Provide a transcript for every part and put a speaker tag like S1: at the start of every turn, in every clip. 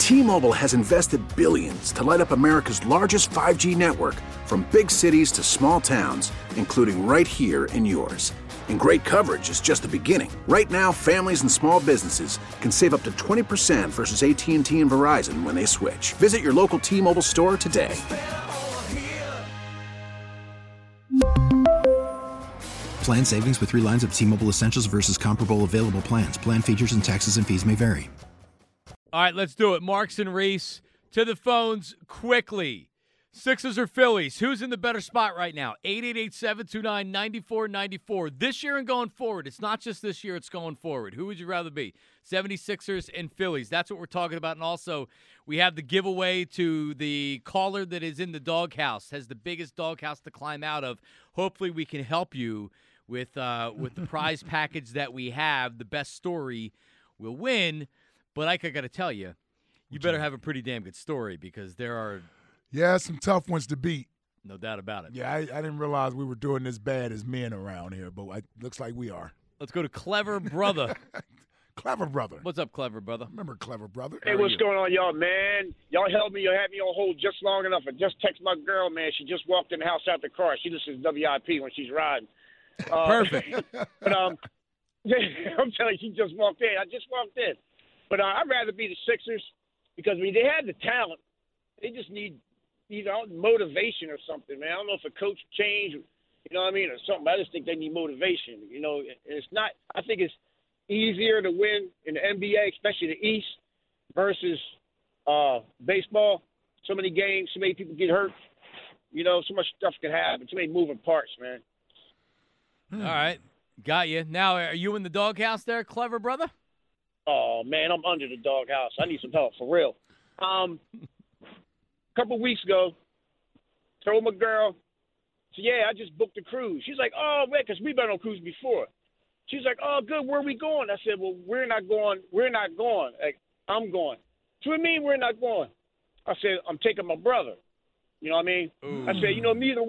S1: T-Mobile has invested billions to light up America's largest 5G network, from big cities to small towns, including right here in yours. And great coverage is just the beginning. Right now, families and small businesses can save up to 20% versus AT&T and Verizon when they switch. Visit your local T-Mobile store today.
S2: Plan savings with 3 lines of T-Mobile Essentials versus comparable available plans. Plan features and taxes and fees may vary.
S3: All right, let's do it. Marks and Reese to the phones quickly. Sixers or Phillies? Who's in the better spot right now? 888-729-9494. This year and going forward. It's not just this year, it's going forward. Who would you rather be? 76ers and Phillies. That's what we're talking about. And also, we have the giveaway to the caller that is in the doghouse, has the biggest doghouse to climb out of. Hopefully we can help you with the prize package that we have. The best story will win. But Ike, I got to tell you, you better have a pretty damn good story, because there are
S4: some tough ones to beat.
S3: No doubt about it.
S4: Yeah, I didn't realize we were doing this bad as men around here, but it looks like we are.
S3: Let's go to Clever Brother.
S4: Clever Brother.
S3: What's up, Clever Brother?
S4: Remember Clever Brother?
S5: Hey, what's going on, y'all, man? Y'all help me. You had me on hold just long enough. I just text my girl, man. She just walked in the house out the car. She listens to WIP when she's riding.
S3: Perfect.
S5: But I'm telling you, she just walked in. I just walked in. But I'd rather be the Sixers, because they have the talent. They just need motivation or something, man. I don't know if a coach change, you know what I mean, or something. I just think they need motivation. You know, it's not. I think it's easier to win in the NBA, especially the East, versus baseball. So many games, so many people get hurt. You know, so much stuff can happen. Too many moving parts, man.
S3: All right, got you. Now, are you in the doghouse there, Clever Brother?
S5: Oh, man, I'm under the doghouse. I need some help, for real. A couple of weeks ago, told my girl, so yeah, I just booked a cruise. She's like, oh, man, because we've been on cruise before. She's like, oh, good, where are we going? I said, well, we're not going. Like, I'm going. So what do you mean we're not going? I said, I'm taking my brother. You know what I mean? Ooh. I said, neither me and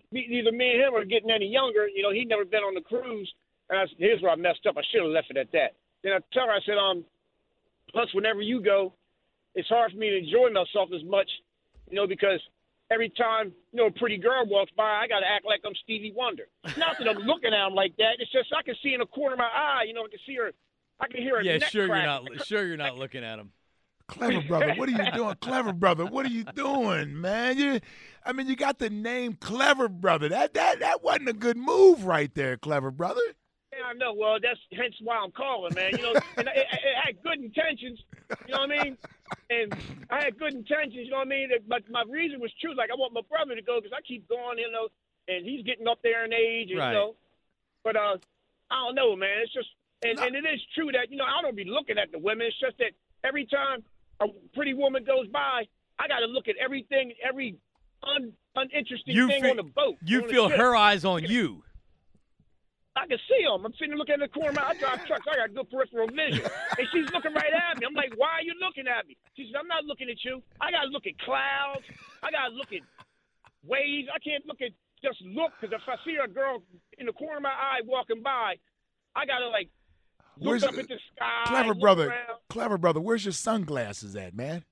S5: him are getting any younger. You know, he'd never been on the cruise. And I said, here's where I messed up. I should have left it at that. Then I tell her, I said, plus whenever you go, it's hard for me to enjoy myself as much, you know, because every time, a pretty girl walks by, I got to act like I'm Stevie Wonder. Not that I'm looking at him like that. It's just I can see in the corner of my eye, I can see her. I can hear her neck crack.
S3: You're not looking at him.
S4: Clever Brother, what are you doing? Clever Brother, what are you doing, man? You got the name Clever Brother. That wasn't a good move right there, Clever Brother.
S5: Yeah, I know. Well, that's hence why I'm calling, man. And I had good intentions. You know what I mean? And I had good intentions. You know what I mean? But my reason was true. Like, I want my brother to go because I keep going. And he's getting up there in age. And,
S3: right.
S5: But I don't know, man. It's just and it is true that I don't be looking at the women. It's just that every time a pretty woman goes by, I got to look at everything, every uninteresting thing on the boat.
S3: You feel her eyes on you.
S5: I can see them. I'm sitting looking at the corner. I drive trucks. I got good peripheral vision. And she's looking right at me. I'm like, why are you looking at me? She says, I'm not looking at you. I got to look at clouds. I got to look at waves. I can't just look, because if I see a girl in the corner of my eye walking by, I got to, look up at the sky.
S4: Clever brother, where's your sunglasses at, man?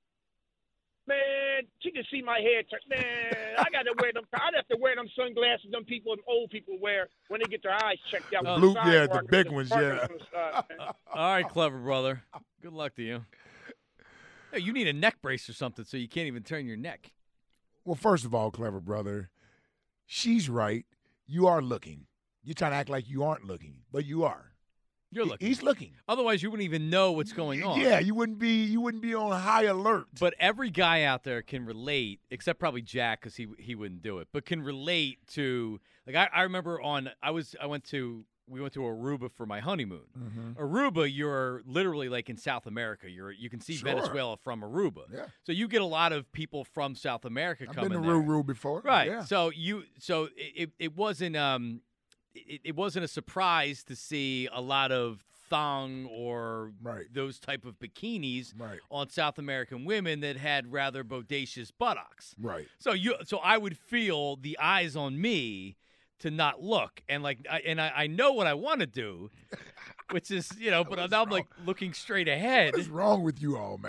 S5: Man, she can see my hair. Man, I got to wear them. I'd have to wear them sunglasses them old people wear when they get their eyes checked out.
S4: The big ones, yeah.
S3: All right, Clever Brother. Good luck to you. Hey, you need a neck brace or something so you can't even turn your neck.
S4: Well, first of all, Clever Brother, she's right. You are looking. You're trying to act like you aren't looking, but you are.
S3: You're looking.
S4: He's looking.
S3: Otherwise, you wouldn't even know what's going on.
S4: Yeah, you wouldn't be on high alert.
S3: But every guy out there can relate, except probably Jack, because he wouldn't do it. But can relate to, I remember we went to Aruba for my honeymoon. Mm-hmm. Aruba, you're literally in South America. You can see Venezuela from Aruba. Yeah. So you get a lot of people from South America coming there.
S4: I've been to Aruba before.
S3: Right.
S4: Yeah.
S3: So it wasn't it wasn't a surprise to see a lot of thong or those type of bikinis on South American women that had rather bodacious buttocks.
S4: Right.
S3: So I would feel the eyes on me to not look, and I know what I want to do, which is but now I'm looking straight ahead.
S4: What's wrong with you all, man?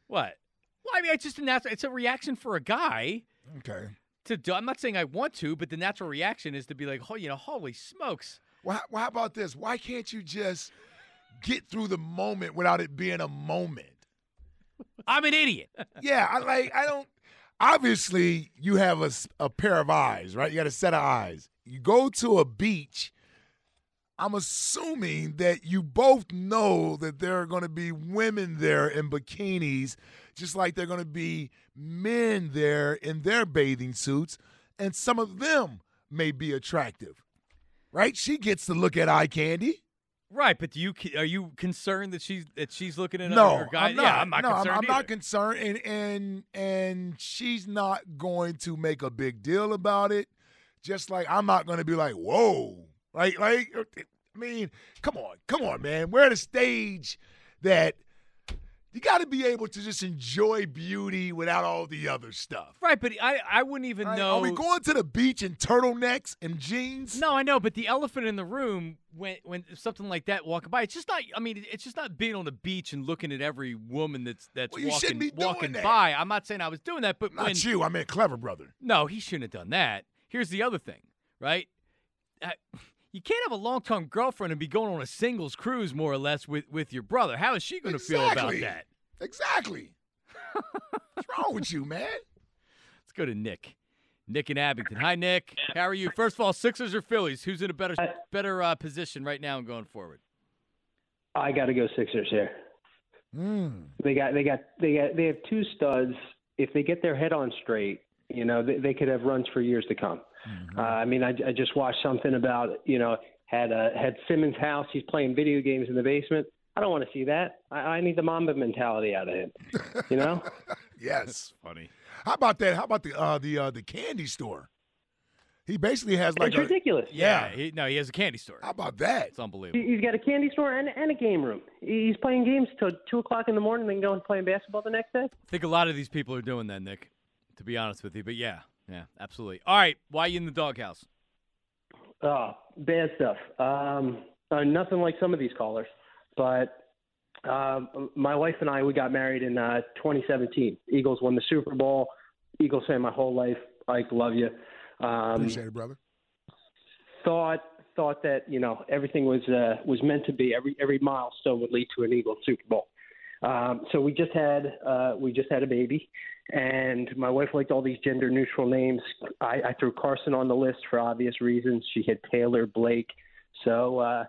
S3: What? Well, I mean, it's just it's a reaction for a guy.
S4: Okay.
S3: I'm not saying I want to, but the natural reaction is to be like, oh, holy smokes.
S4: Well, how about this? Why can't you just get through the moment without it being a moment?
S3: I'm an idiot.
S4: Yeah, I don't. Obviously, you have a pair of eyes, right? You got a set of eyes. You go to a beach. I'm assuming that you both know that there are going to be women there in bikinis, just like there are going to be men there in their bathing suits, and some of them may be attractive, right? She gets to look at eye candy.
S3: Right, but are you concerned that she's looking at
S4: No,
S3: her guy?
S4: I'm not.
S3: Yeah, I'm not concerned.
S4: I'm
S3: either.
S4: not concerned, and she's not going to make a big deal about it. Just like I'm not going to be like, whoa, like. I mean, come on, man. We're at a stage that you got to be able to just enjoy beauty without all the other stuff.
S3: Right, but I wouldn't even know.
S4: Are we going to the beach in turtlenecks and jeans?
S3: No, I know, but the elephant in the room when something like that walking by, it's just not. I mean, it's just not being on the beach and looking at every woman that's
S4: well, you shouldn't be
S3: walking
S4: doing
S3: by. I'm not saying I was doing that, but
S4: not you. I meant Clever Brother.
S3: No, he shouldn't have done that. Here's the other thing, right? You can't have a long-term girlfriend and be going on a singles cruise, more or less, with your brother. How is she going to feel about that?
S4: Exactly. What's wrong with you, man?
S3: Let's go to Nick. Nick in Abington. Hi, Nick. How are you? First of all, Sixers or Phillies? Who's in a better position right now and going forward?
S6: I got to go Sixers here. They have two studs. If they get their head on straight, they could have runs for years to come. Mm-hmm. I mean, I just watched something about, had Simmons' house. He's playing video games in the basement. I don't want to see that. I need the Mamba mentality out of him,
S4: Yes.
S3: Funny.
S4: How about that? How about the candy store? He basically has like
S6: it's ridiculous.
S3: Yeah. He has a candy store.
S4: How about that?
S3: It's unbelievable.
S6: He's got a candy store and a game room. He's playing games till 2 o'clock in the morning, then going playing basketball the next day.
S3: I think a lot of these people are doing that, Nick, to be honest with you. But yeah, absolutely. All right, why are you in the doghouse?
S6: Bad stuff. Nothing like some of these callers. But my wife and I, we got married in 2017. Eagles won the Super Bowl. Eagles fan my whole life. Ike, love you.
S4: Appreciate it, brother.
S6: Thought that everything was meant to be. Every milestone would lead to an Eagles Super Bowl. So we just had a baby, and my wife liked all these gender neutral names. I threw Carson on the list for obvious reasons. She had Taylor, Blake. So I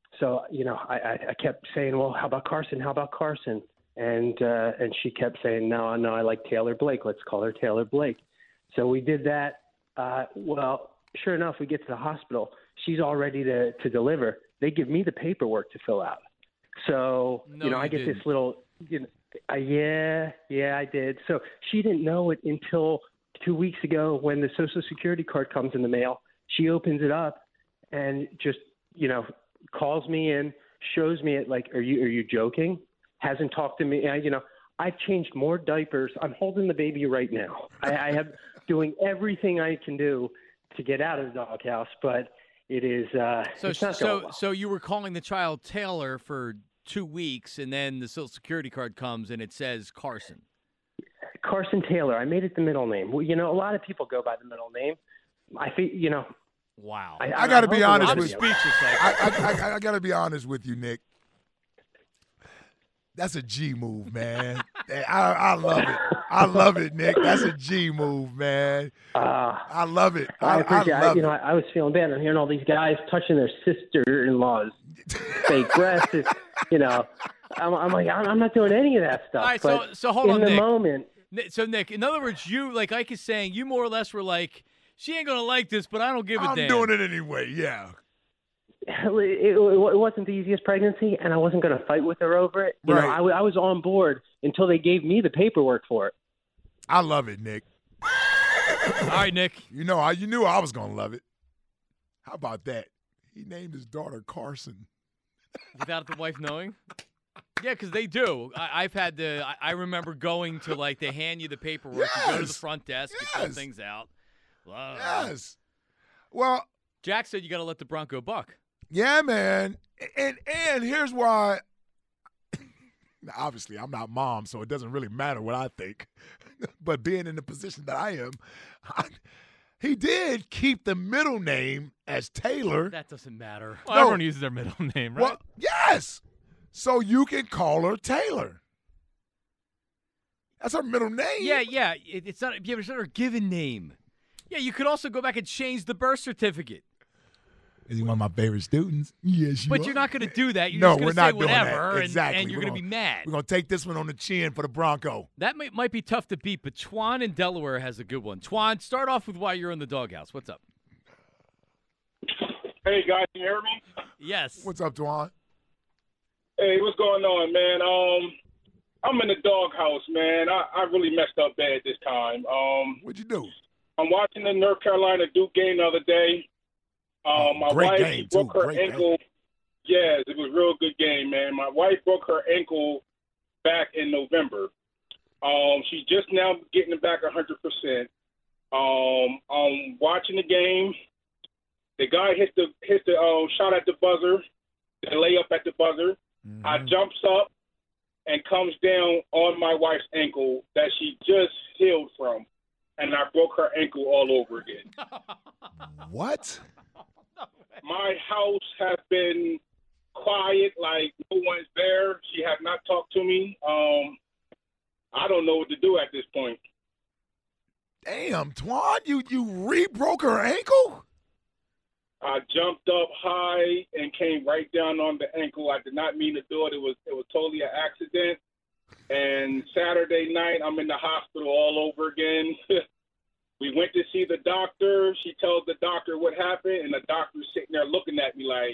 S6: kept saying, well, how about Carson? How about Carson? And she kept saying, no, I like Taylor Blake. Let's call her Taylor Blake. So we did that. Well, sure enough, we get to the hospital. She's all ready to deliver. They give me the paperwork to fill out. So, I get this little, yeah, I did. So she didn't know it until 2 weeks ago when the Social Security card comes in the mail. She opens it up and just, calls me in, shows me it like, are you joking? Hasn't talked to me. I've changed more diapers. I'm holding the baby right now. I have doing everything I can do to get out of the doghouse, but it is it's not going well.
S3: So you were calling the child Taylor for 2 weeks, and then the Social Security card comes and it says Carson.
S6: Carson Taylor. I made it the middle name. Well, a lot of people go by the middle name. I think,
S3: Wow.
S4: I got to be honest with you.
S3: I'm speechless.
S4: I got to be honest with you, Nick. That's a G move, man. I love it. I love it, Nick. That's a G move, man. I love it. I love it.
S6: I was feeling bad. I'm hearing all these guys touching their sister-in-laws' fake breasts. I'm like, I'm not doing any of that stuff.
S3: All right, so hold on,
S6: in the
S3: Nick.
S6: moment.
S3: So, Nick, in other words, you, like Ike is saying, you more or less were like, she ain't going to like this, but I don't give a damn.
S4: I'm doing it anyway, yeah.
S6: It wasn't the easiest pregnancy, and I wasn't going to fight with her over it.
S4: Right.
S6: I was on board until they gave me the paperwork for it.
S4: I love it, Nick.
S3: All right, Nick.
S4: You knew I was going to love it. How about that? He named his daughter Carson.
S3: Without the wife knowing? Yeah, because they do. I remember going to, like, they hand you the paperwork.
S4: Yes.
S3: You go to the front desk. You fill things out. Wow.
S4: Yes. Well,
S3: Jack said you got to let the Bronco buck.
S4: yeah, man. And here's why Now, obviously, I'm not mom, so it doesn't really matter what I think. But being in the position that I am, he did keep the middle name as Taylor.
S3: That doesn't matter.
S7: Well, everyone uses their middle name, right?
S4: Well, yes. So you can call her Taylor. That's her middle name.
S3: Yeah. It's not her given name. Yeah, you could also go back and change the birth certificate.
S4: Is he one of my favorite students? Yes,
S3: But you're not going to do that. You're
S4: No,
S3: just going
S4: we're
S3: to
S4: not
S3: say
S4: doing
S3: whatever,
S4: that. Exactly.
S3: and you're going to be mad.
S4: We're going to take this one on the chin for the Bronco.
S3: That might be tough to beat, but Twan in Delaware has a good one. Twan, start off with why you're in the doghouse. What's up?
S8: Hey, guys, can you hear me?
S3: Yes.
S4: What's up, Twan?
S8: Hey, what's going on, man? I'm in the doghouse, man. I really messed up bad this time.
S4: What'd you do?
S8: I'm watching the North Carolina Duke game the other day. My
S4: great
S8: wife
S4: game,
S8: broke
S4: too.
S8: her
S4: Great
S8: ankle.
S4: game.
S8: Yes, it was a real good game, man. My wife broke her ankle back in November. She's just now getting it back 100%. I'm watching the game. The guy hits the shot at the buzzer, the layup at the buzzer.
S4: Mm-hmm.
S8: I jumps up and comes down on my wife's ankle that she just healed from, and I broke her ankle all over again.
S4: What?
S8: My house has been quiet, like no one's there. She has not talked to me. I don't know what to do at this point.
S4: Damn, Twan, you re-broke her ankle?
S8: I jumped up high and came right down on the ankle. I did not mean to do it. It was totally an accident. And Saturday night, I'm in the hospital all over again. We went to see the doctor. She tells the doctor what happened, and the doctor's sitting there looking at me like,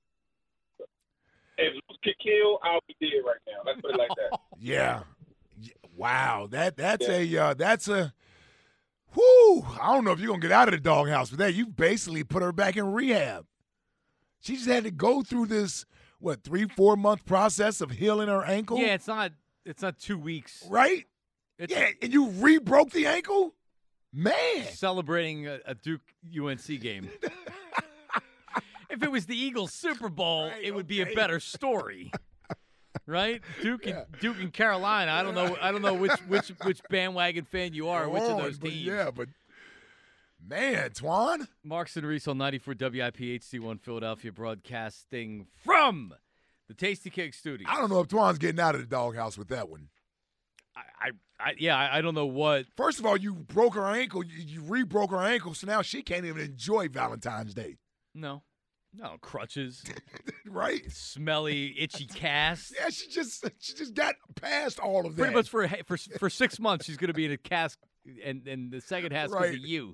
S8: if Luke could kill, I'll be dead right now. Let's put it like that.
S4: Yeah. Wow. That's a whoo. I don't know if you're gonna get out of the doghouse with that. You basically put her back in rehab. She just had to go through this 3-4 month process of healing her ankle.
S3: Yeah, it's not 2 weeks.
S4: Right?
S3: It's
S4: Yeah, and you re-broke the ankle? Man.
S3: celebrating a Duke UNC game. If it was the Eagles Super Bowl,
S4: Right,
S3: it would be a
S4: okay.
S3: better story. Right? Duke and Carolina. I don't know which bandwagon fan you are, which of those
S4: But
S3: teams.
S4: yeah, but man, Twan.
S3: Marks and Reese on 94 WIP HD1 Philadelphia, broadcasting from the Tasty Cake Studio.
S4: I don't know if Twan's getting out of the doghouse with that one.
S3: I don't know what.
S4: First of all, you broke her ankle. You re-broke her ankle, so now she can't even enjoy Valentine's Day.
S3: No, crutches,
S4: Right?
S3: smelly, itchy cast.
S4: Yeah, she just got past all of that.
S3: Pretty much for 6 months, she's going to be in a cast, and the second half's going to
S4: Right.
S3: be you.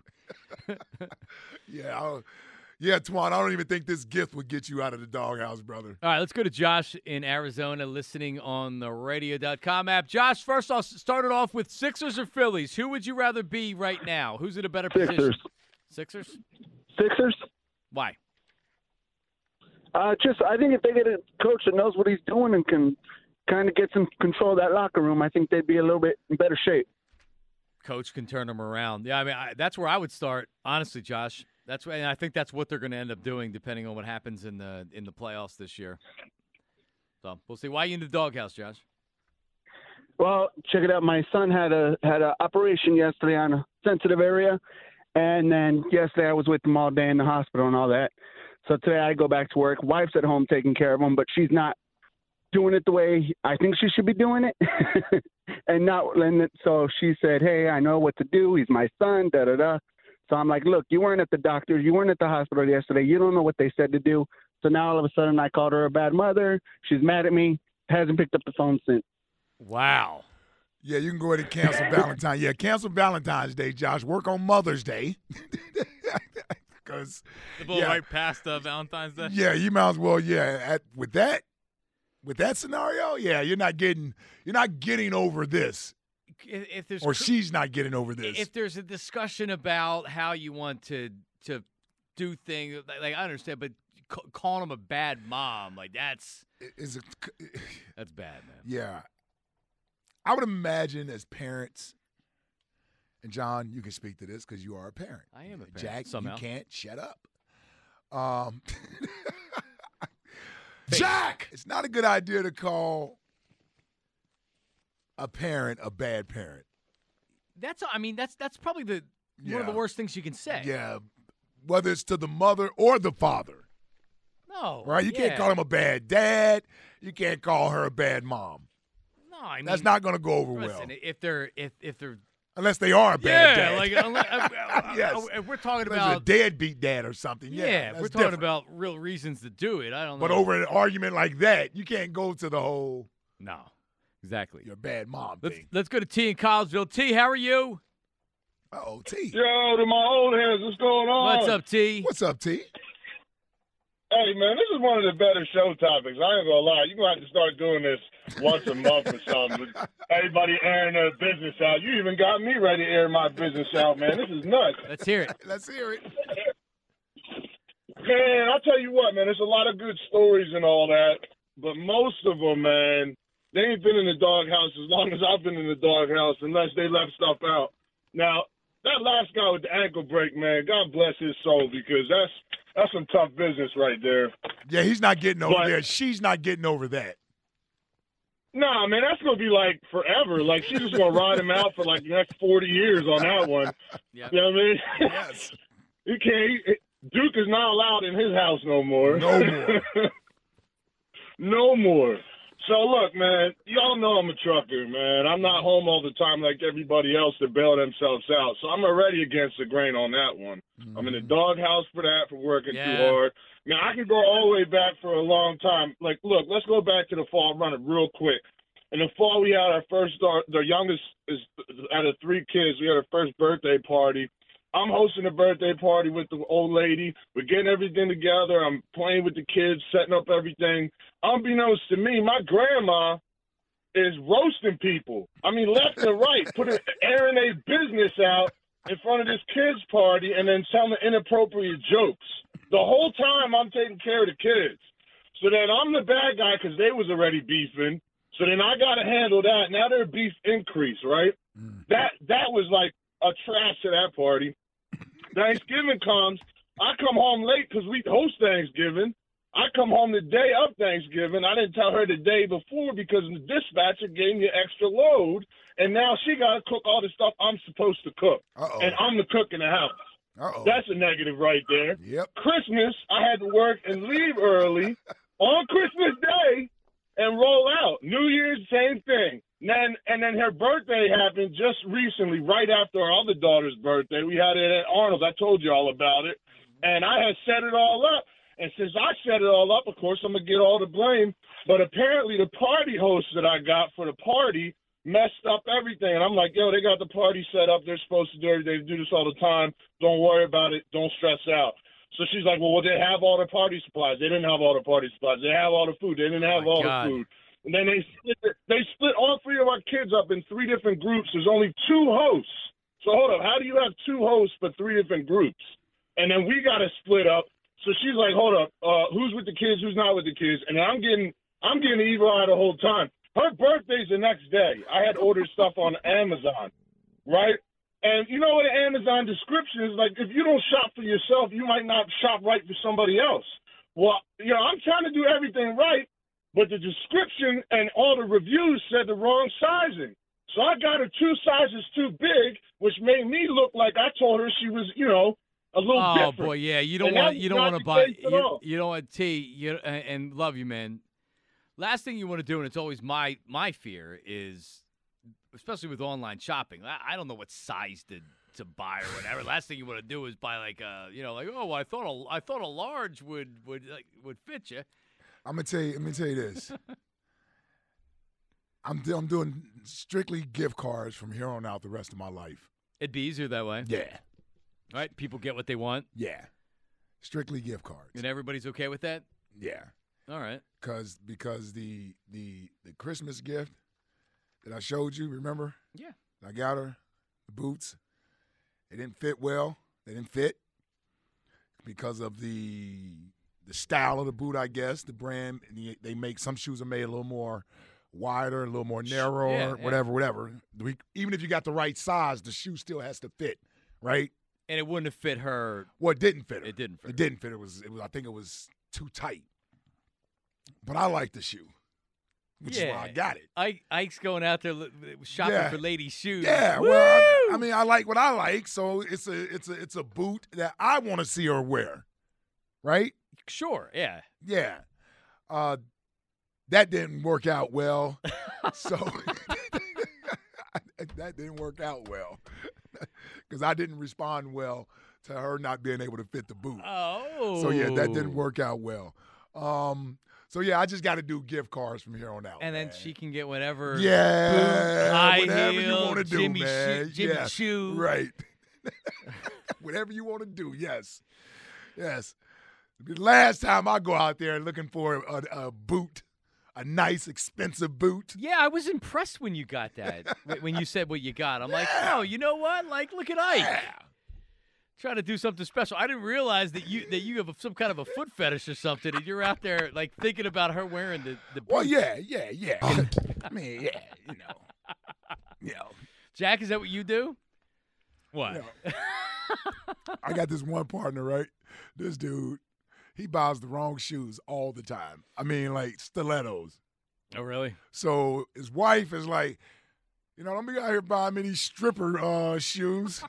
S4: Yeah, Twan, I don't even think this gift would get you out of the doghouse, brother.
S3: All right, let's go to Josh in Arizona, listening on the radio.com app. Josh, first off, started off with Sixers or Phillies. Who would you rather be right now? Who's in a better position? Sixers?
S9: Sixers?
S3: Why?
S9: I think if they get a coach that knows what he's doing and can kind of get some control of that locker room, I think they'd be a little bit in better shape.
S3: Coach can turn them around. Yeah, I mean, that's where I would start, honestly, Josh. And I think that's what they're going to end up doing, depending on what happens in the playoffs this year. So we'll see. Why are you in the doghouse, Josh?
S9: Well, check it out. My son had a operation yesterday on a sensitive area, and then yesterday I was with him all day in the hospital and all that. So today I go back to work. Wife's at home taking care of him, but she's not doing it the way I think she should be doing it. So she said, "Hey, I know what to do. He's my son, da-da-da." So I'm like, "Look, you weren't at the doctor's. You weren't at the hospital yesterday. You don't know what they said to do." So now all of a sudden I called her a bad mother. She's mad at me. Hasn't picked up the phone since.
S3: Wow.
S4: Yeah, you can go ahead and cancel Valentine's. Yeah, cancel Valentine's Day, Josh. Work on Mother's Day. Because
S7: The blow right past Valentine's Day.
S4: yeah, you might as well. Yeah, with that scenario, yeah, you're not getting over this,
S3: If there's
S4: or she's not getting over this.
S3: If there's a discussion about how you want to do things, like I understand, but calling him a bad mom, like that's bad, man.
S4: Yeah, I would imagine as parents, and John, you can speak to this because you are a parent.
S3: I am a parent.
S4: Jack,
S3: somehow.
S4: you can't shut up. Jack, it's not a good idea to call a parent a bad parent.
S3: That's probably one of the worst things you can say.
S4: Yeah, whether it's to the mother or the father.
S3: No.
S4: Right? You can't call him a bad dad. You can't call her a bad mom.
S3: No, I mean
S4: that's not going to go over well.
S3: If they're
S4: unless they are a bad dad.
S3: Yes. If we're talking
S4: about a deadbeat dad or something. Yeah,
S3: if we're talking about real reasons to do it. I don't know.
S4: But over an argument like that, you can't go to the whole.
S3: No, exactly.
S4: You're a bad mom.
S3: Let's go to T in Collegeville. T, how are you?
S4: Uh-oh, T.
S10: Yo, to my old heads, what's going on?
S3: What's up, T?
S4: What's up, T?
S10: Hey, man, this is one of the better show topics. I ain't gonna lie. You're gonna have to start doing this once a month or something. Everybody airing their business out. You even got me ready to air my business out, man. This is nuts.
S3: Let's hear it.
S4: Let's hear it.
S10: Man, I'll tell you what, man, there's a lot of good stories and all that, but most of them, man, they ain't been in the doghouse as long as I've been in the doghouse unless they left stuff out. Now, that last guy with the ankle break, man, God bless his soul, because that's some tough business right there.
S4: Yeah, he's not getting over there. She's not getting over that.
S10: Nah, man, that's going to be like forever. Like, she's just going to ride him out for like the next 40 years on that one.
S3: Yep.
S10: You know what I mean?
S4: Yes.
S10: Duke is not allowed in his house no more.
S4: No more.
S10: No more. So, look, man, y'all know I'm a trucker, man. I'm not home all the time like everybody else to bail themselves out. So I'm already against the grain on that one. Mm-hmm. I'm in the doghouse for that, for working too hard. Now, I can go all the way back for a long time. Like, look, let's go back to the fall, run it real quick. In the fall, we had our first, the youngest is out of 3 kids, we had our first birthday party. I'm hosting a birthday party with the old lady. We're getting everything together. I'm playing with the kids, setting up everything. Unbeknownst to me, my grandma is roasting people. I mean, left and right, airing a business out in front of this kids' party and then telling inappropriate jokes. The whole time I'm taking care of the kids. So then I'm the bad guy because they was already beefing. So then I got to handle that. Now their beef increased, right? That was like a trash to that party. Thanksgiving comes. I come home late because we host Thanksgiving. I come home the day of Thanksgiving. I didn't tell her the day before because the dispatcher gave me an extra load, and now she got to cook all the stuff I'm supposed to cook.
S4: Uh-oh.
S10: And I'm the cook in the house.
S4: Uh-oh.
S10: That's a negative right there.
S4: Yep.
S10: Christmas, I had to work and leave early on Christmas Day and roll out. New Year's, same thing. And then her birthday happened just recently, right after our other daughter's birthday. We had it at Arnold's. I told you all about it. And I had set it all up. And since I set it all up, of course, I'm going to get all the blame. But apparently the party host that I got for the party messed up everything. And I'm like, yo, they got the party set up. They're supposed to do everything. They do this all the time. Don't worry about it. Don't stress out. So she's like, well, they have all the party supplies. They didn't have all the party supplies. They have all the food. They didn't have all the food. And then they split all 3 of our kids up in 3 different groups. There's only 2 hosts. So hold up. How do you have 2 hosts for 3 different groups? And then we got to split up. So she's like, hold up. Who's with the kids? Who's not with the kids? And I'm getting the evil eye the whole time. Her birthday's the next day. I had ordered stuff on Amazon, right? And you know what an Amazon description is? Like, if you don't shop for yourself, you might not shop right for somebody else. Well, you know, I'm trying to do everything right, but the description and all the reviews said the wrong sizing. So I got her 2 sizes too big, which made me look like I told her she was, you know, a little different.
S3: Oh boy, yeah, you don't want to buy. You don't want tea. And love you, man. Last thing you want to do, and it's always my fear is, especially with online shopping. I don't know what size to buy or whatever. Last thing you want to do is buy like I thought a large would fit you.
S4: Let me tell you this. I'm doing strictly gift cards from here on out the rest of my life.
S3: It'd be easier that way.
S4: Yeah.
S3: All right, people get what they want.
S4: Yeah. Strictly gift cards.
S3: And everybody's okay with that?
S4: Yeah.
S3: All right.
S4: Because the Christmas gift that I showed you, remember?
S3: Yeah.
S4: I got her the boots. They didn't fit well. They didn't fit because of the style of the boot, I guess. The brand, they make some shoes are made a little more wider, a little more narrow, whatever. Even if you got the right size, the shoe still has to fit, right?
S3: And it wouldn't have fit her.
S4: Well, it didn't fit her.
S3: It didn't fit.
S4: It didn't fit. It was. I think it was too tight. But I like the shoe. which is why I got it.
S3: Ike's going out there shopping for ladies' shoes.
S4: Yeah,
S3: Woo!
S4: well, I mean, I like what I like, so it's a boot that I want to see her wear, right?
S3: Sure, yeah.
S4: Yeah. That didn't work out well, so that didn't work out well because I didn't respond well to her not being able to fit the boot.
S3: Oh.
S4: So, yeah, that didn't work out well. So, yeah, I just got to do gift cards from here on out.
S3: And then she can get whatever.
S4: Yeah.
S3: Boot, high
S4: whatever
S3: heel,
S4: you want to do,
S3: Jimmy
S4: man.
S3: Jimmy Choo.
S4: Right. Whatever you want to do, yes. Yes. The last time I go out there looking for a boot, a nice, expensive boot.
S3: Yeah, I was impressed when you got that. When you said what you got. I'm like, oh, you know what? Like, look at Ike.
S4: Yeah.
S3: Trying to do something special. I didn't realize that you have some kind of a foot fetish or something, and you're out there like thinking about her wearing the boots.
S4: Well, yeah. I mean, yeah, you know.
S3: Jack, is that what you do? What?
S4: You know, I got this one partner, right? This dude, he buys the wrong shoes all the time. I mean, like stilettos.
S3: Oh, really?
S4: So his wife is like, don't be out here buying me these stripper shoes.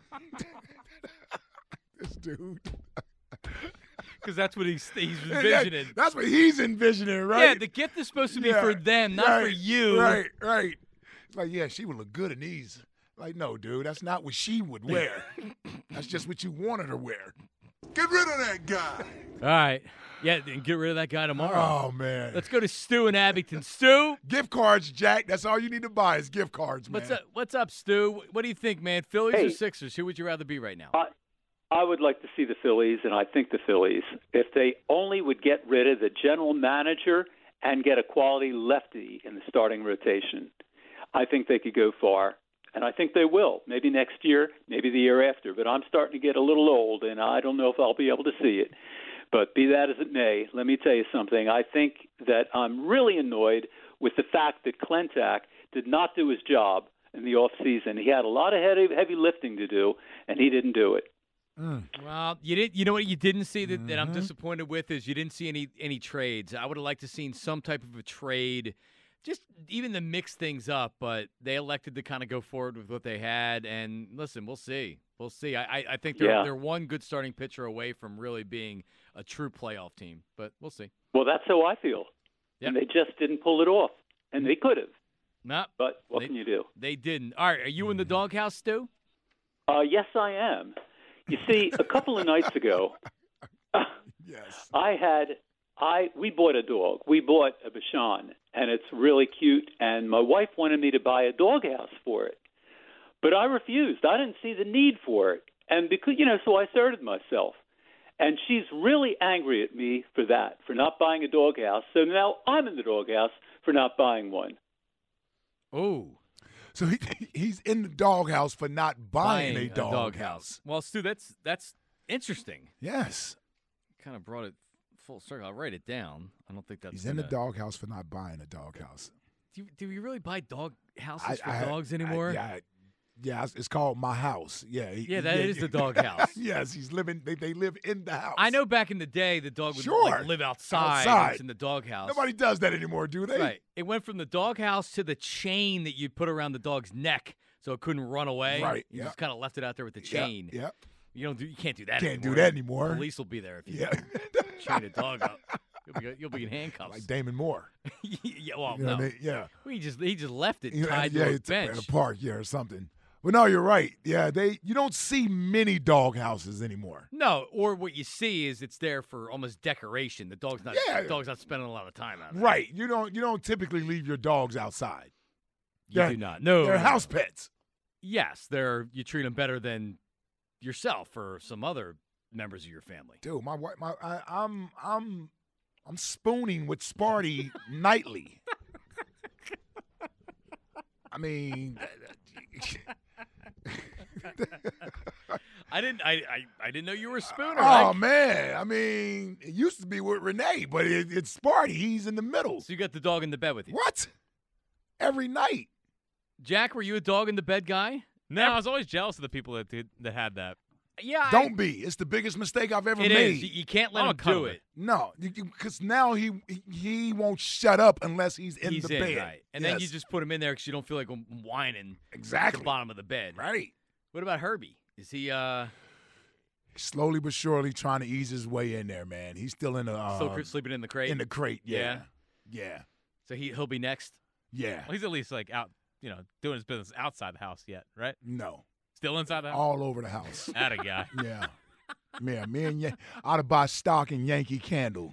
S4: This dude.
S3: Because that's what he's envisioning.
S4: That's what he's envisioning, right?
S3: Yeah, the gift is supposed to be for them, not for you.
S4: Right. It's like, yeah, she would look good in these. Like, no, dude, that's not what she would wear. That's just what you wanted her to wear. Get rid of that guy.
S3: All right. Yeah, and get rid of that guy tomorrow.
S4: Oh, man.
S3: Let's go to Stu in Abington. Stu?
S4: Gift cards, Jack. That's all you need to buy is gift cards, man.
S3: What's up, Stu? What do you think, man? Phillies or Sixers? Who would you rather be right now?
S11: I would like to see the Phillies, and I think the Phillies, if they only would get rid of the general manager and get a quality lefty in the starting rotation, I think they could go far. And I think they will. Maybe next year, maybe the year after. But I'm starting to get a little old, and I don't know if I'll be able to see it. But be that as it may, let me tell you something. I think that I'm really annoyed with the fact that Klentak did not do his job in the offseason. He had a lot of heavy lifting to do, and he didn't do it.
S3: Well, you didn't. You know what you didn't see that I'm disappointed with is you didn't see any trades. I would have liked to seen some type of a trade, just even to mix things up. But they elected to kind of go forward with what they had. And listen, we'll see. We'll see. I think they're one good starting pitcher away from really being a true playoff team. But we'll see.
S11: Well, that's how I feel. Yep. And they just didn't pull it off, and they could have.
S3: No,
S11: but what can you do?
S3: They didn't. All right, are you in the doghouse, Stu?
S11: Yes, I am. You see, a couple of nights ago, we bought a dog. We bought a Bichon, and it's really cute. And my wife wanted me to buy a doghouse for it, but I refused. I didn't see the need for it, and because so I asserted myself. And she's really angry at me for that, for not buying a doghouse. So now I'm in the doghouse for not buying one.
S3: Oh.
S4: So he's in the doghouse for not buying a doghouse.
S3: Well, Stu, that's interesting.
S4: Yes.
S3: Kind of brought it full circle. I'll write it down. I don't think that's.
S4: He's in the doghouse for not buying a doghouse.
S3: Do we really buy dog houses for dogs anymore?
S4: Yeah, it's called My House. Yeah,
S3: that is the doghouse.
S4: Yes, he's living. They live in the house.
S3: I know back in the day the dog would live outside. It's in the doghouse.
S4: Nobody does that anymore, do they?
S3: Right. It went from the doghouse to the chain that you put around the dog's neck so it couldn't run away.
S4: Right.
S3: You just kind of left it out there with the chain.
S4: Yep.
S3: You can't do that.
S4: Can't do that anymore.
S3: Police will be there if you chain a dog up. You'll be in handcuffs.
S4: Like Damon Moore.
S3: Yeah. Well,
S4: no. Well,
S3: he just left it tied to a bench
S4: at a park, or something. Well, no, you're right. Yeah, you don't see many dog houses anymore.
S3: No, or what you see is it's there for almost decoration. The dog's not spending a lot of time out there.
S4: Right. You don't typically leave your dogs outside.
S3: You do not. No.
S4: They're house pets.
S3: Yes, you treat them better than yourself or some other members of your family.
S4: Dude, my wife, I'm spooning with Sparty nightly. I mean,
S3: I didn't know you were a spooner.
S4: Oh, man. I mean, it used to be with Renee, but it's Sparty. He's in the middle.
S3: So you got the dog in the bed with you?
S4: What? Every night.
S3: Jack, were you a dog in the bed guy?
S7: No, I was always jealous of the people that had that.
S3: Yeah,
S4: Don't be. It's the biggest mistake I've ever
S3: It
S4: made.
S3: is. You can't let him do it.
S4: No, because now he won't shut up unless he's in the bed.
S3: Right. And then you just put him in there because you don't feel like whining at the bottom of the bed.
S4: Right.
S3: What about Herbie? Is he
S4: slowly but surely trying to ease his way in there, man? He's still in the
S3: still sleeping in the crate?
S4: In the crate, yeah. Yeah.
S3: So he'll be next?
S4: Yeah.
S7: Well, he's at least like out, doing his business outside the house yet, right?
S4: No.
S7: Still inside the house?
S4: All over the house.
S7: Atta guy.
S4: Yeah. Yeah, me and I'd have bought stock in Yankee Candle.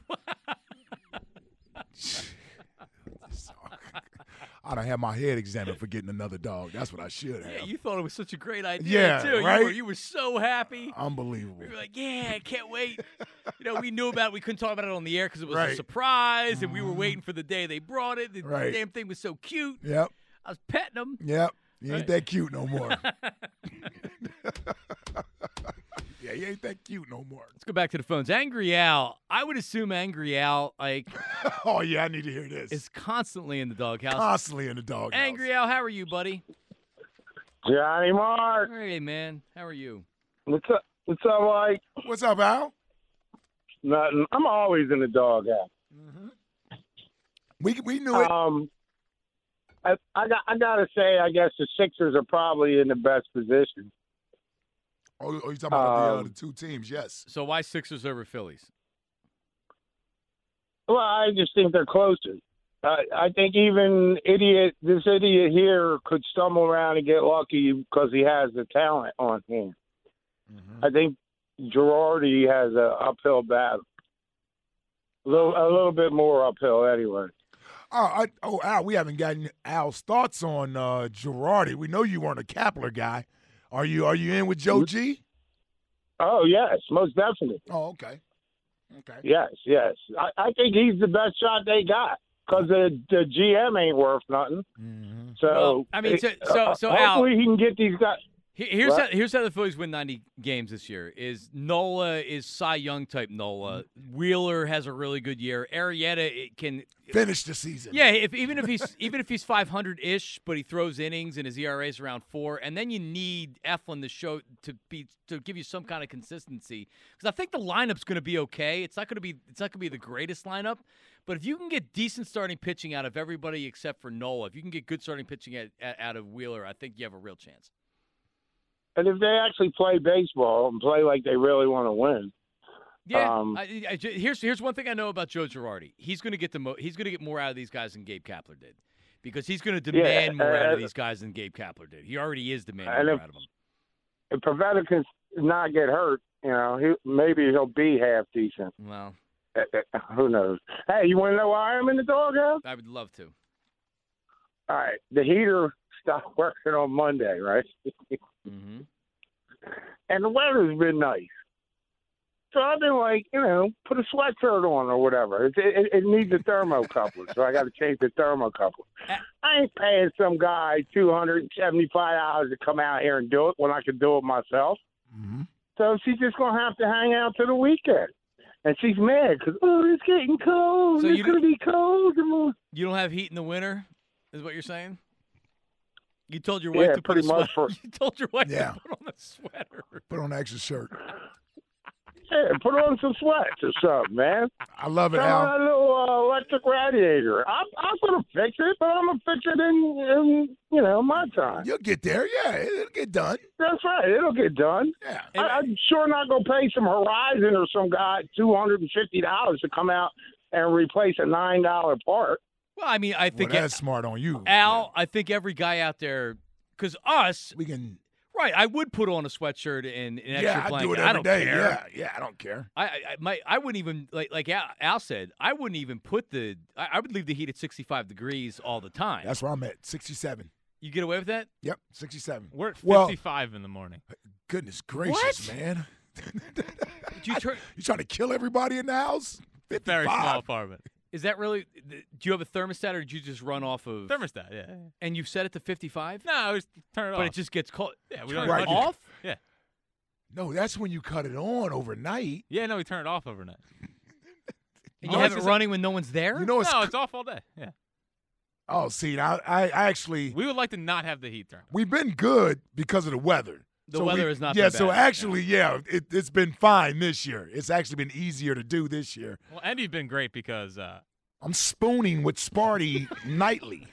S4: I'd have had my head examined for getting another dog. That's what I should have.
S3: Yeah, you thought it was such a great idea, too.
S4: Right?
S3: You were so happy.
S4: Unbelievable.
S3: We were like, yeah, I can't wait. We knew about it. We couldn't talk about it on the air because it was a
S4: Right.
S3: surprise, and we were waiting for the day they brought it. The
S4: Right.
S3: damn thing was so cute.
S4: Yep.
S3: I was petting him.
S4: Yep. He ain't
S3: Right.
S4: that cute no more. Yeah, he ain't that cute no more.
S3: Let's go back to the phones. Angry Al. I would assume Angry Al,
S4: Oh, yeah, I need to hear this.
S3: is constantly in the doghouse.
S4: Constantly in the doghouse.
S3: Angry Al, how are you, buddy?
S12: Johnny Mark.
S3: Hey, man. How are you?
S12: What's up? What's up, Mike?
S4: What's up, Al?
S12: Nothing. I'm always in the doghouse.
S4: We knew it.
S12: I gotta say, I guess the Sixers are probably in the best position.
S4: Oh, you talking about the two teams? Yes.
S3: So why Sixers over Phillies?
S12: Well, I just think they're closer. I think even this idiot here could stumble around and get lucky because he has the talent on him. I think Girardi has an uphill battle. A little bit more uphill anyway.
S4: Al, we haven't gotten Al's thoughts on Girardi. We know you weren't a Kapler guy. Are you in with Joe G?
S12: Oh, yes, most definitely.
S4: Oh, okay. Okay.
S12: Yes. I think he's the best shot they got because the GM ain't worth nothing. So,
S3: Well, I mean, so
S12: hopefully
S3: Al,
S12: he can get these guys.
S3: Here's how the Phillies win 90 games this year. Is Nola is Cy Young type Nola. Wheeler has a really good year. Arrieta can
S4: finish the season.
S3: Yeah, even if he's 500-ish, but he throws innings and his ERA is around 4, and then you need Eflin to give you some kind of consistency. Because I think the lineup's going to be okay. It's not going to be the greatest lineup, but if you can get decent starting pitching out of everybody except for Nola, if you can get good starting pitching out of Wheeler, I think you have a real chance.
S12: And if they actually play baseball and play like they really want to win.
S3: Yeah, here's one thing I know about Joe Girardi. He's going to get more out of these guys than Gabe Kapler did, because he's going to demand more out of these guys than Gabe Kapler did. He already is demanding more out of them.
S12: If Pavetta can not get hurt, maybe he'll be half decent.
S3: Well,
S12: who knows? Hey, you want to know why I'm in the doghouse?
S3: I would love to.
S12: All right, the heater stopped working on Monday, right?
S3: Mm-hmm.
S12: And the weather's been nice. So I've been like, put a sweatshirt on or whatever. It needs a thermocoupler, so I got to change the thermocoupler. I ain't paying some guy $275 to come out here and do it when I could do it myself.
S4: Mm-hmm.
S12: So she's just going to have to hang out to the weekend. And she's mad because, it's getting cold.
S3: So
S12: it's going to be cold.
S3: You don't have heat in the winter, is what you're saying? You told your wife to put
S12: pretty much
S3: You told your wife to put on a sweater.
S4: Put on an extra shirt.
S12: Yeah, put on some sweats or something, man.
S4: I love it,
S12: Turn
S4: Al.
S12: on a little electric radiator. I'm going to fix it, but I'm going to fix it in my time.
S4: You'll get there. Yeah, it'll get done.
S12: That's right. It'll get done.
S4: Yeah.
S12: I'm sure not going to pay some Horizon or some guy $250 to come out and replace a $9 part.
S3: Well, I mean, I think
S4: that's smart on you,
S3: Al. I think every guy out there, because we
S4: can.
S3: Right, I would put on a sweatshirt and an extra blanket.
S4: I do it
S3: I
S4: every
S3: don't
S4: day.
S3: care.
S4: Yeah, I don't care.
S3: I wouldn't even like Al said. I wouldn't even put I would leave the heat at 65 degrees all the time.
S4: That's where I'm at, 67.
S3: You get away with that?
S4: Yep, 67.
S7: We're at 55 in the morning.
S4: Goodness gracious, man!
S3: You
S4: trying to kill everybody in the house? 55.
S7: Very small apartment.
S3: Is that really? Do you have a thermostat, or did you just run off of
S7: thermostat? Yeah.
S3: And you've set it to 55?
S7: No, just turn it off.
S3: But it just gets cold.
S7: Yeah, we
S3: turn
S7: don't
S3: it off.
S7: Yeah.
S4: No, that's when you cut it on overnight.
S7: Yeah, no, we turn it off overnight.
S3: And you have it running when no one's there?
S4: You know,
S7: it's off all day. Yeah.
S4: Oh, see, I actually.
S7: We would like to not have the heat turned on.
S4: We've been good because of the weather.
S3: The weather has not
S4: been
S3: been
S4: bad. So actually, it's been fine this year. It's actually been easier to do this year.
S7: Well, and you've been great because
S4: I'm spooning with Sparty nightly.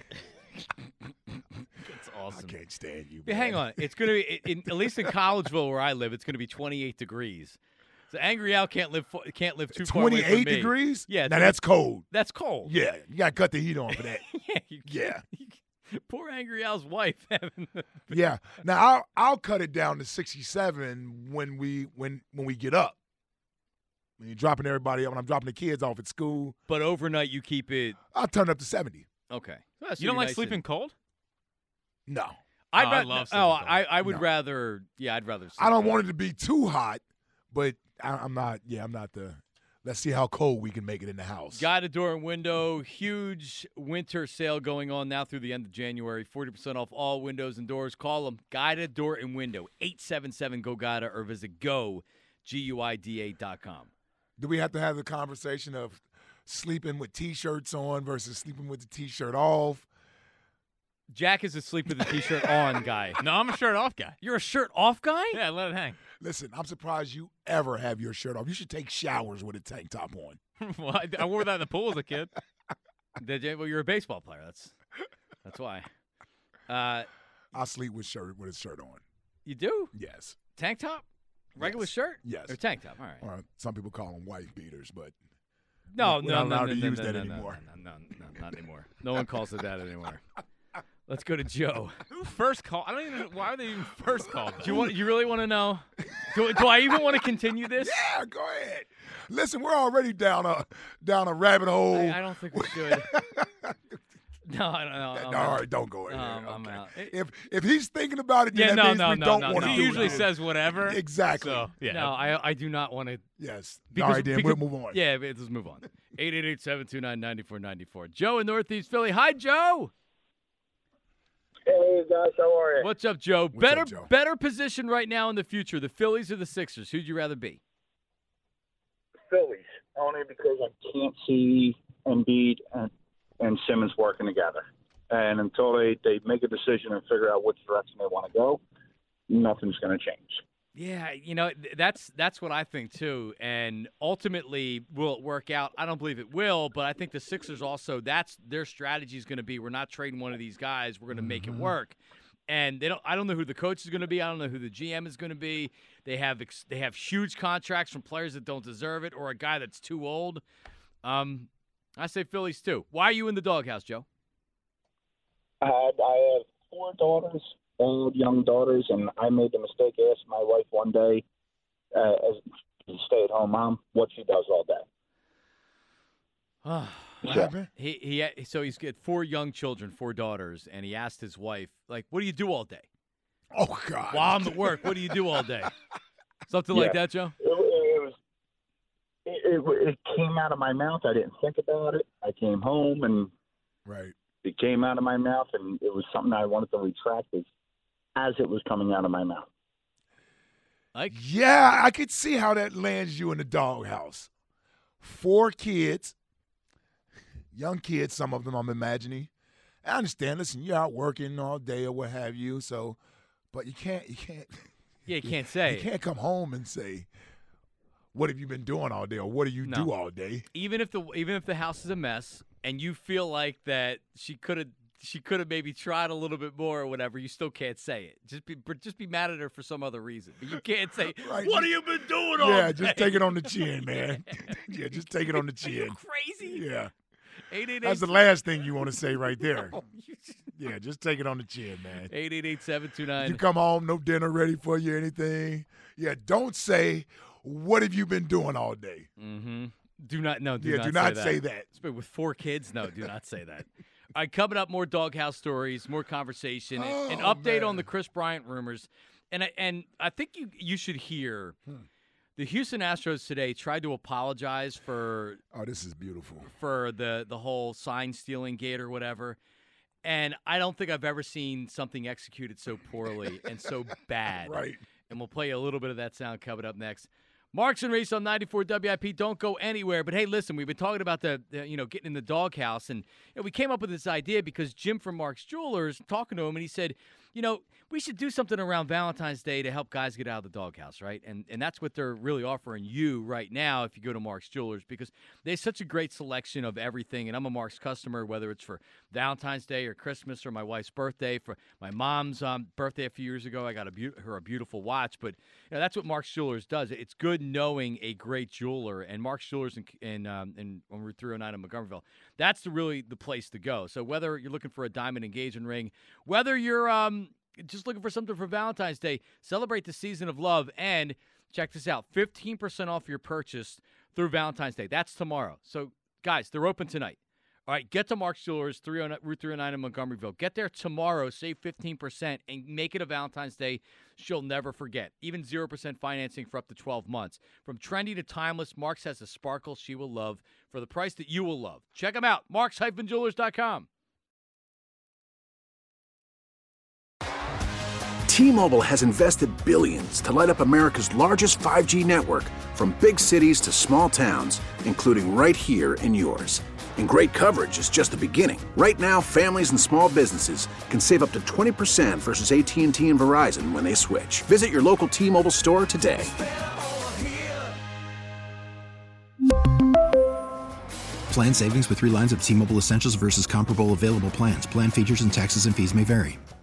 S3: That's awesome.
S4: I can't stand you.
S3: Yeah, hang on. It's going to be at least in Collegeville where I live. It's going to be 28 degrees. So Angry Al can't live too far away from me.
S4: 28 degrees?
S3: Yeah.
S4: Now that's cold.
S3: That's cold.
S4: Yeah, you got to cut the heat on for that.
S3: Yeah. Poor Angry Al's wife.
S4: Yeah. Now I'll cut it down to 67 when we get up. When you're dropping everybody when I'm dropping the kids off at school.
S3: But overnight you keep it.
S4: I'll turn it up to 70.
S3: Okay.
S7: You don't like sleeping cold?
S4: No.
S3: I
S7: love sleeping cold.
S3: I would rather. Yeah, I'd rather.
S4: I don't want it to be too hot, but I'm not. Yeah, I'm not the. Let's see how cold we can make it in the house.
S3: Guided door and window, huge winter sale going on now through the end of January. 40% off all windows and doors. Call them Guided Door and Window, 877-GO-GUIDA, or visit GUIDA.com.
S4: Do we have to have the conversation of sleeping with T-shirts on versus sleeping with the T-shirt off?
S3: Jack is a sleep with the T-shirt on guy.
S7: No, I'm a shirt off guy.
S3: You're a shirt off guy?
S7: Yeah, let it hang.
S4: Listen, I'm surprised you ever have your shirt off. You should take showers with a tank top on.
S7: Well, I wore that in the pool as a kid.
S3: Well, you're a baseball player. That's why.
S4: I sleep with a shirt on.
S3: You do?
S4: Yes.
S3: Tank top? Regular shirt?
S4: Yes.
S3: Or tank top? All right.
S4: Or some people call them wife beaters, but
S3: no,
S4: we're not allowed to use that anymore.
S3: No, not anymore. No one calls it that anymore. Let's go to Joe.
S7: Who first called? I don't even. Why are they even first called?
S3: You really want to know? Do I even want to continue this?
S4: Yeah, go ahead. Listen, we're already down a rabbit hole.
S3: I don't think we should. No, I don't know.
S4: All right, don't go in there.
S3: I'm
S4: Okay.
S3: out.
S4: If he's thinking about it, then that means we don't want to do it.
S7: He usually says whatever.
S4: Exactly.
S7: So, yeah.
S3: No, I do not want to.
S4: Yes. All right, then we'll move on.
S3: Yeah, let's move on. 888-729-9494. Joe in Northeast Philly. Hi, Joe.
S13: Hey, guys. How are you?
S3: What's up, Joe?
S4: What's up, Joe?
S3: Better position right now in the future, the Phillies or the Sixers? Who'd you rather be?
S13: Phillies, only because I can't see Embiid and Simmons working together. And until they make a decision and figure out which direction they want to go, nothing's going to change.
S3: Yeah, that's what I think too. And ultimately, will it work out? I don't believe it will, but I think the Sixers also, that's their strategy is going to be, we're not trading one of these guys. We're going to make it work. And I don't know who the coach is going to be. I don't know who the GM is going to be. They have huge contracts from players that don't deserve it or a guy that's too old. I say Phillies too. Why are you in the doghouse, Joe?
S13: I have 4 daughters, old young daughters, and I made the mistake of asking my wife one day, as a stay-at-home mom, what she does all day.
S4: What happened?
S3: So he's got 4 young children, 4 daughters, and he asked his wife, like, what do you do all day?
S4: Oh, God.
S3: While I'm at work, what do you do all day? Something like that, Joe?
S13: It came out of my mouth. I didn't think about it. I came home, and it came out of my mouth, and it was something I wanted to retract as it was coming out of my mouth.
S4: Yeah, I could see how that lands you in the doghouse. 4 kids, young kids, some of them I'm imagining. I understand. Listen, you're out working all day or what have you. So, but you can't.
S3: Yeah, you can't say.
S4: You can't come home and say, "What have you been doing all day?" or "What do you do all day?"
S3: Even if the house is a mess and you feel like that she could have maybe tried a little bit more or whatever, you still can't say it. Just be mad at her for some other reason. But you can't say, "What have you been doing all day?"
S4: Yeah, just take it on the chin, man. Yeah, just take it on the chin.
S3: Are you crazy?
S4: Yeah.
S3: 888.
S4: That's the last thing you want to say right there. Yeah, just take it on the chin, man.
S3: 888-729.
S4: You come home, no dinner ready for you, anything. Yeah, don't say, "What have you been doing all day?"
S3: Mm-hmm. Do not
S4: say that.
S3: With 4 kids, no, do not say that. All right, coming up, more doghouse stories, more conversation, an update on the Chris Bryant rumors. And I think you should hear the Houston Astros today tried to apologize for
S4: this is beautiful.
S3: For the whole sign stealing gate or whatever. And I don't think I've ever seen something executed so poorly and so bad.
S4: Right.
S3: And we'll play a little bit of that sound coming up next. Marks and Reese on 94 WIP. Don't go anywhere. But, hey, listen, we've been talking about the getting in the doghouse. And we came up with this idea because Jim from Mark's Jewelers, talking to him, and he said, we should do something around Valentine's Day to help guys get out of the doghouse, right? And that's what they're really offering you right now if you go to Mark's Jewelers, because they have such a great selection of everything. And I'm a Mark's customer, whether it's for Valentine's Day or Christmas or my wife's birthday. For my mom's birthday a few years ago, I got her a beautiful watch. But that's what Mark's Jewelers does. It's good knowing a great jeweler. And Mark's Jewelers in Route 309 in Montgomeryville, that's really the place to go. So whether you're looking for a diamond engagement ring, whether you're just looking for something for Valentine's Day, celebrate the season of love, and check this out, 15% off your purchase through Valentine's Day. That's tomorrow. So, guys, they're open tonight. All right, get to Mark's Jewelers, Route 309 in Montgomeryville. Get there tomorrow, save 15%, and make it a Valentine's Day she'll never forget. Even 0% financing for up to 12 months. From trendy to timeless, Mark's has a sparkle she will love for the price that you will love. Check them out, marks-jewelers.com.
S1: T-Mobile has invested billions to light up America's largest 5G network, from big cities to small towns, including right here in yours. And great coverage is just the beginning. Right now, families and small businesses can save up to 20% versus AT&T and Verizon when they switch. Visit your local T-Mobile store today.
S2: Plan savings with 3 lines of T-Mobile Essentials versus comparable available plans. Plan features and taxes and fees may vary.